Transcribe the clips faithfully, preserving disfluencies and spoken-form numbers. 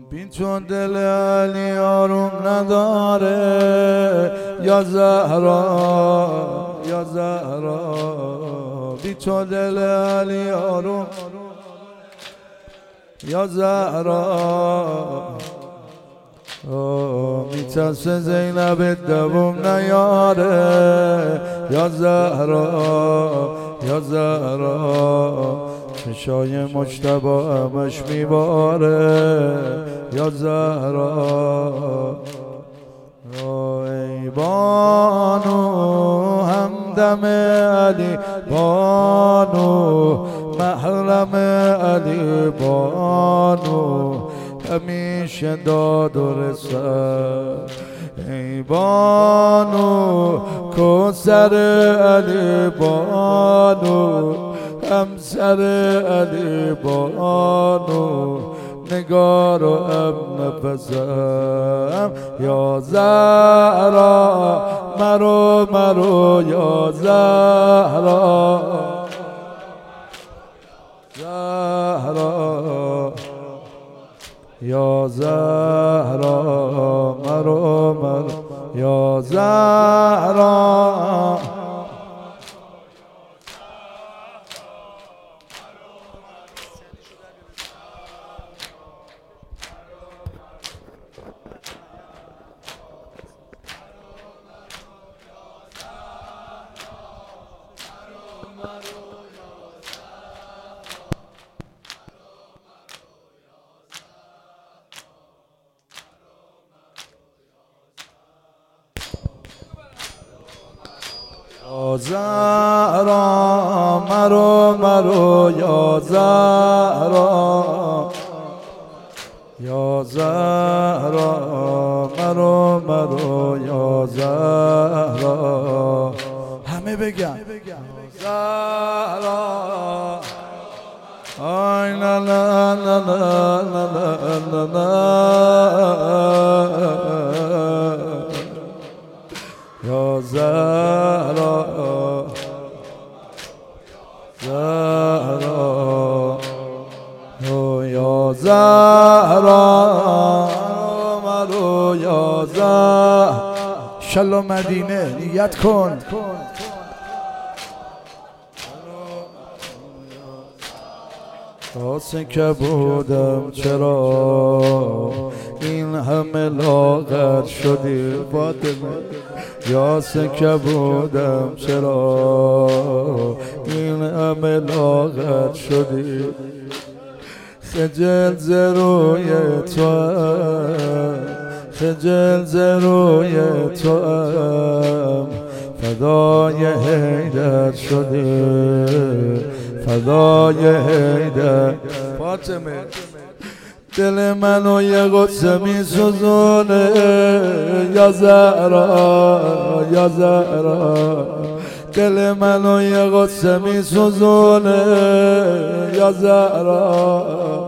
بی تو دل علی آروم نداره یا زهرا یا زهرا، بی تو دل علی آروم یا زهرا. میترسه زینب دوم نیاره یا زهرا یا زهرا، چشای مجتبی همش میباره یا زهرا. ای بانو همدم علی بانو، محرم علی بانو، همیشه داد و رسد. ای بانو کوثر علی بانو، همسر علی بانو، نگار و ام نفسم یا زهرا، مرو مرو یا زهرا زهرا یا زهرا، مرو مرو یا زهرا. یا زهرا مرو مرو یا زهرا یا زهرا، مرو مرو یا زهرا. همه بگن زهرا. آی لا لا لا لا لا لا لا یا زهرا زهرا یا زهرا، مرو یا زهرا. شلا مدینه نیت کن. راسته که بودم چرا این همه لاغر شدی فاطمه، یاسه که بودم چرا این همه لاغر شدی، خجل ز روی تو خجل ز روی تو فدای حیدر شده فدای حیدر. فاطمه دل منو یه قصه می سوزونه یا زهرا یا زهرا، دل منو یه قصه می سوزونه یا زهرا.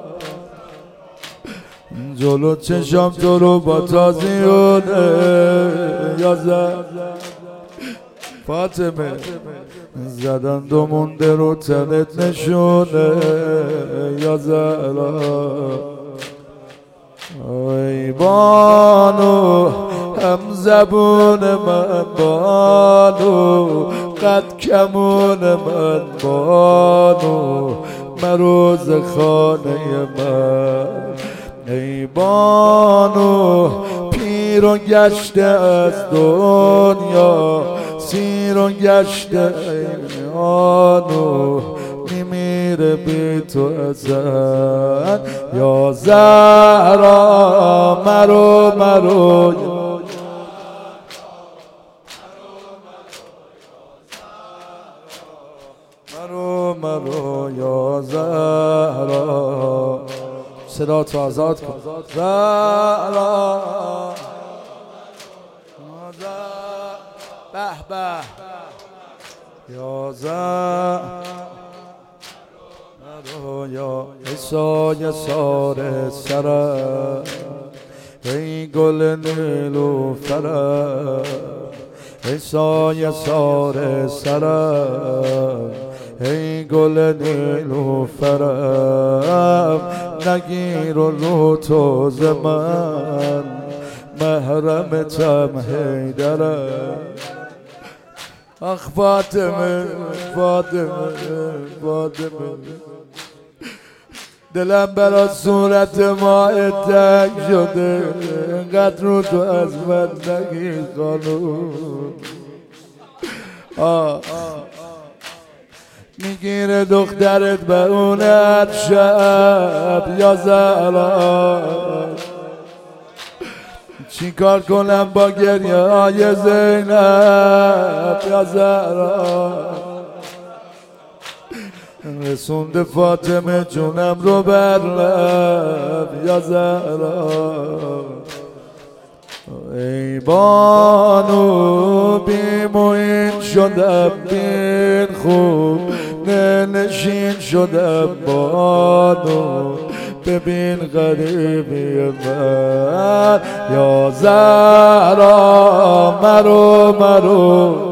جلو چشم تو رو با تازیونه یا زهرا. فاطمه زدن دو مونده رو تنت نشونه یا زهرا. ای بانو هم زبون من بانو، قد کمون من بانو، مروز خانه من. ای بانو پیر و گشته از دنیا، سیر و گشته ایمانو، میمیره بی تو ازن یا زهرا، مرو مرو مرو مرو یا زهرا. صدا تو آزاد کن زهرا. به به یا زهرا یا عیسی سار سرم، ای گل نیلوفرم، عیسی سار سرم، ای گل نیلوفرم، نگیر و رو تو ز من محرمتم حیدرم. آخ فاطمه فاطمه فاطمه دلم برا صورت ماه تنگ شده، اینقدر رو تو از من نگیر خانوم. آه میگیره دخترت به اون شب یا زهرا، چی کار کنم با گریه های زینب یا زهرا. رسونده فاطمه جونم رو بر لب یا زهرا. ای بانو بی موین شدم بین خوب نشین شدم بانو، ببین غریبی من یا زهرا. مرو مرو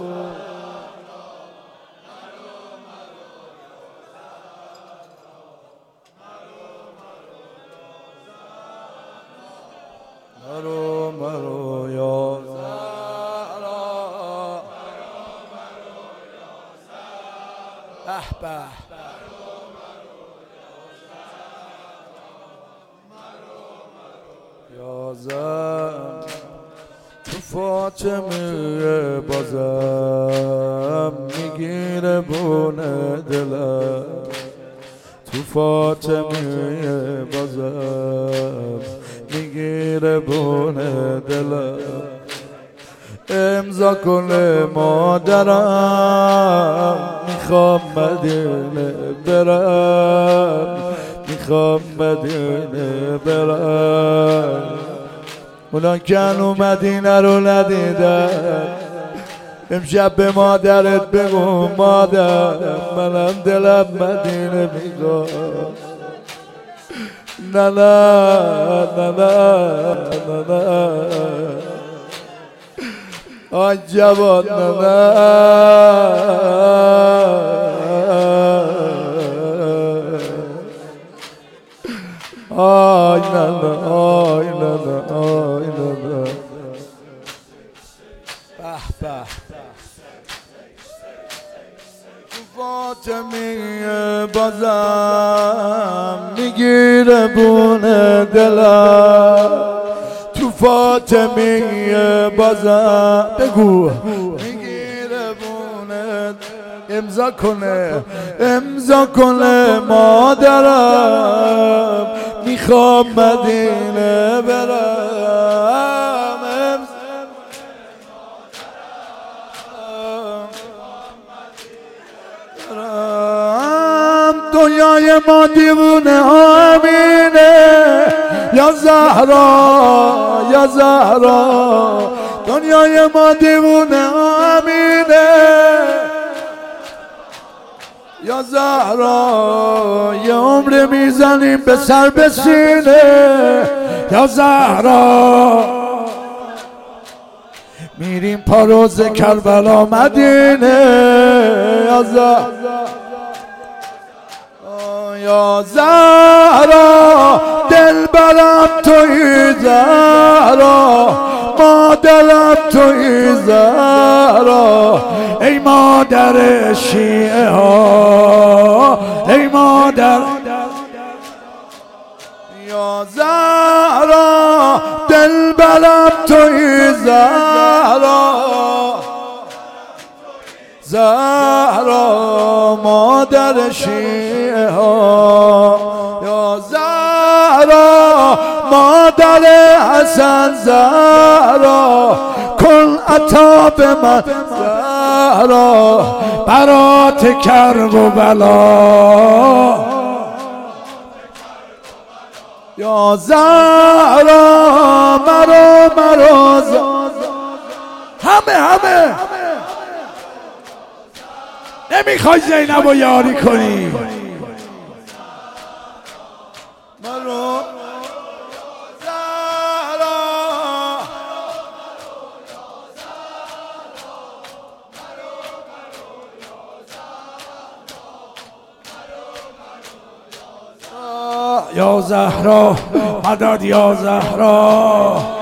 مرو مرو یا زهرا. به به یا زهرا. تو فاطمه بازم میگیره بونه دلم، تو فاطمه بازم میگیره بونه دلم. امضا کنه مادرم میخوام مدینه برم، میخوام مدینه برم. اونا که هنو مدینه رو ندیدن، امشب به مادرت بگو مادر منم دلم مدینه میخوام. نه نه نه نه نه آی جوان نه نه آی نه نه آی نه نه آی نه نه. به به فاطمه بازم میگیره بونه دلم، تو فاطمه بازم بگو میگیره بونه. امضا کنه امضا کنه مادرم میخوام مدینه برم. دنیای ما دیوونه آمینه یا زهرا یا زهرا. دنیای ما دیوونه آمینه یا زهرا. یه عمر میزنیم به سر به سینه یا زهرا. میریم پاروز کربلا مدینه یا زهرا یا زهرا. دل برم توی زهرا، مادرم توی زهرا. ای مادر شیعه ها ای مادر یا زهرا. دل برم توی زهرا زهرا. مادر شیعه ها یا زهرا. مادر حسن زهرا. کن عطا به من زهرا، برات کرب و بلا یا زهرا. مرو مرو همه همه نمیخوای زینب رو یاری کنی. مرو زهرا. یا زهرا مدد یا زهرا